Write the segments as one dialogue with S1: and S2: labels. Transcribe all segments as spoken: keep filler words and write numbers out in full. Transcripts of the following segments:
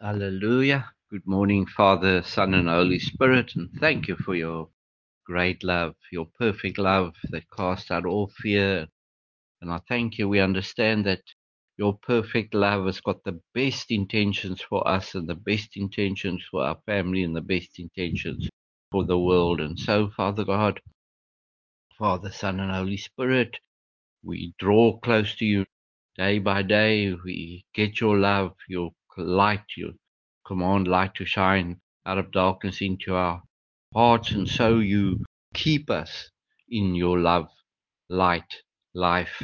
S1: Hallelujah. Good morning, Father, Son, and Holy Spirit, and thank you for your great love, your perfect love that casts out all fear. And I thank you. We understand that your perfect love has got the best intentions for us, and the best intentions for our family, and the best intentions for the world. And so, Father God, Father, Son, and Holy Spirit, we draw close to you day by day. We get your love, your light, your command light to shine out of darkness into our hearts. And so you keep us in your love, light, life.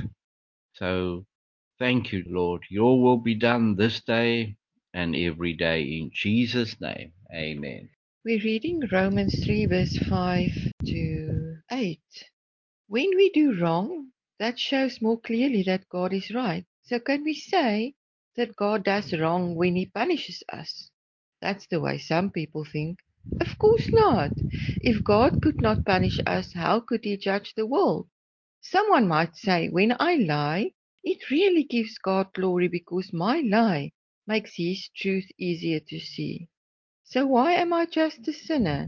S1: So thank you, Lord. Your will be done this day and every day in Jesus' name. Amen.
S2: We're reading Romans three, verse five to eight. When we do wrong, that shows more clearly that God is right. So can we say that God does wrong when he punishes us? That's the way some people think. Of course not. If God could not punish us, how could he judge the world? Someone might say, when I lie, it really gives God glory because my lie makes his truth easier to see. So why am I just a sinner?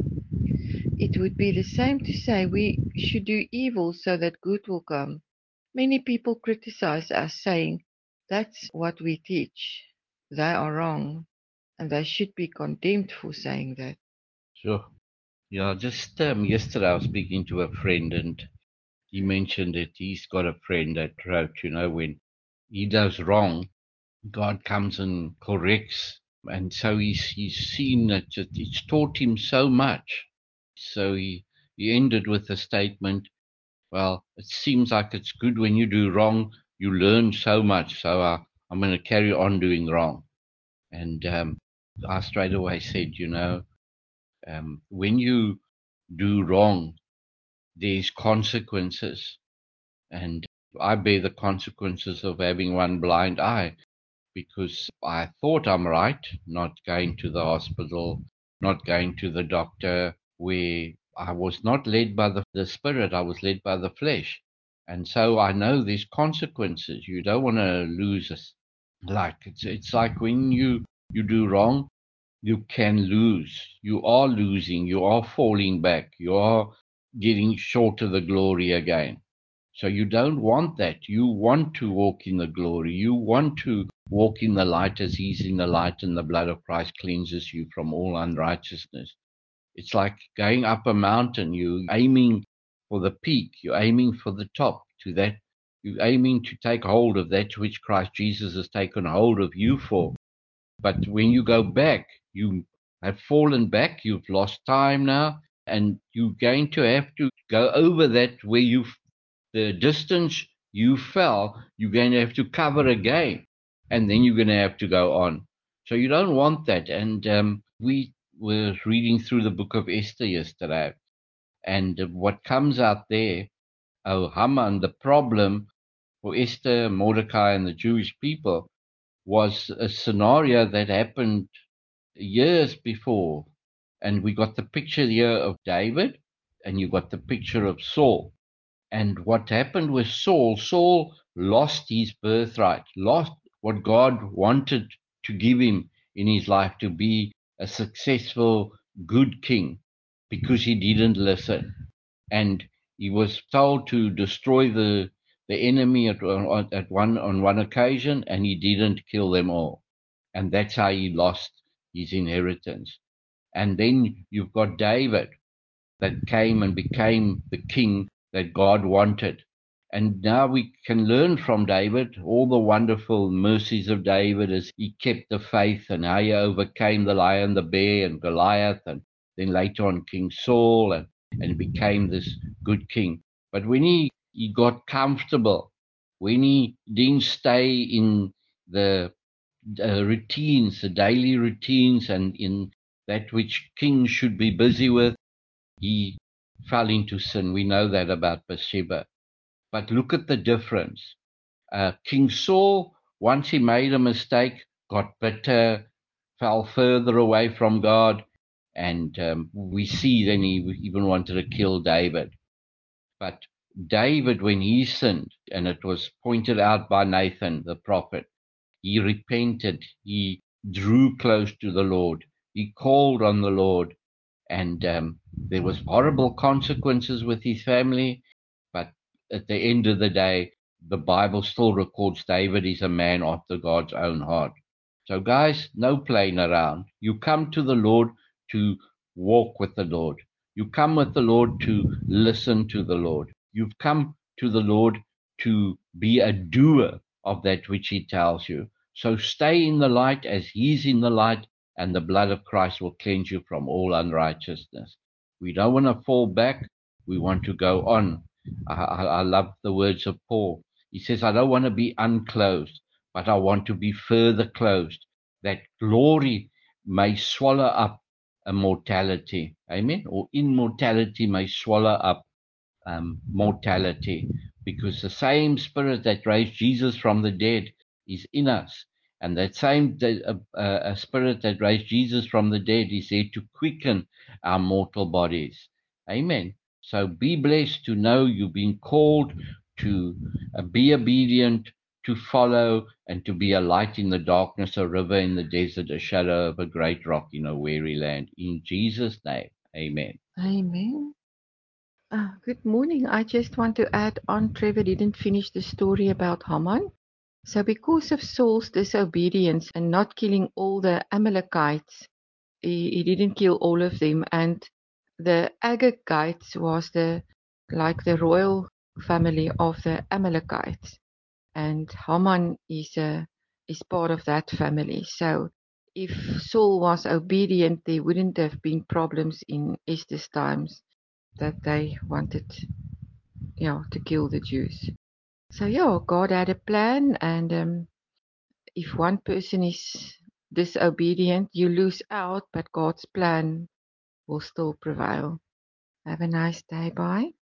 S2: It would be the same to say we should do evil so that good will come. Many people criticize us, saying that's what we teach. They are wrong, and they should be condemned for saying that.
S1: Sure. Yeah, just um, yesterday I was speaking to a friend, and he mentioned that he's got a friend that wrote, you know, when he does wrong, God comes and corrects. And so he's, he's seen that it- it's taught him so much. So he, he ended with a statement, well, it seems like it's good when you do wrong, you learn so much. So uh, I'm going to carry on doing wrong. And um, I straight away said, you know, um, when you do wrong, there's consequences. And I bear the consequences of having one blind eye because I thought I'm right, not going to the hospital, not going to the doctor, where I was not led by the, the spirit, I was led by the flesh. And so I know there's consequences. You don't want to lose us. Like it's it's like when you you do wrong, you can lose. You are losing. You are falling back. You are getting short of the glory again. So you don't want that. You want to walk in the glory. You want to walk in the light as he's in the light, and the blood of Christ cleanses you from all unrighteousness. It's like going up a mountain. You're aiming for the peak. You're aiming for the top. To that, you're aiming to take hold of that which Christ Jesus has taken hold of you for. But when you go back, you have fallen back. You've lost time now, and you're going to have to go over that where you the distance you fell, you're going to have to cover again, and then you're going to have to go on. So you don't want that. And um, we were reading through the book of Esther yesterday, and what comes out there, oh, Haman, the problem for Esther, Mordecai, and the Jewish people was a scenario that happened years before. And we got the picture here of David, and you got the picture of Saul. And what happened with Saul, Saul lost his birthright, lost what God wanted to give him in his life to be a successful, good king because he didn't listen. And he was told to destroy the, the enemy at, at one, on one occasion, and he didn't kill them all. And that's how he lost his inheritance. And then you've got David that came and became the king that God wanted. And now we can learn from David all the wonderful mercies of David as he kept the faith and how he overcame the lion, the bear, and Goliath, and then later on King Saul, and, and became this good king. But when he, he got comfortable, when he didn't stay in the uh, routines, the daily routines, and in that which kings should be busy with, he fell into sin. We know that about Bathsheba. But look at the difference. Uh, King Saul, once he made a mistake, got bitter, fell further away from God, and um, we see then he even wanted to kill David. But David, when he sinned, and it was pointed out by Nathan, the prophet, he repented. He drew close to the Lord. He called on the Lord, and um, there was horrible consequences with his family. But at the end of the day, the Bible still records David is a man after God's own heart. So, guys, no playing around. You come to the Lord to walk with the Lord. You come with the Lord to listen to the Lord. You've come to the Lord to be a doer of that which he tells you. So stay in the light as he's in the light, and the blood of Christ will cleanse you from all unrighteousness. We don't want to fall back. We want to go on. I, I, I love the words of Paul. He says, I don't want to be unclosed, but I want to be further closed, that glory may swallow up immortality. Amen. Or immortality may swallow up um, mortality, because the same spirit that raised Jesus from the dead is in us. And that same uh, uh, spirit that raised Jesus from the dead is there to quicken our mortal bodies. Amen. So be blessed to know you've been called to uh, be obedient, to follow, and to be a light in the darkness, a river in the desert, a shadow of a great rock in a weary land. In Jesus' name, amen.
S2: Amen. Uh, good morning. I just want to add on, Trevor didn't finish the story about Haman. So because of Saul's disobedience and not killing all the Amalekites, he, he didn't kill all of them. And the Agagites was the like the royal family of the Amalekites. And Haman is a is part of that family. So if Saul was obedient, there wouldn't have been problems in Esther's times that they wanted, yeah, to kill the Jews. So yeah, God had a plan, and um, if one person is disobedient, you lose out, but God's plan will still prevail. Have a nice day. Bye.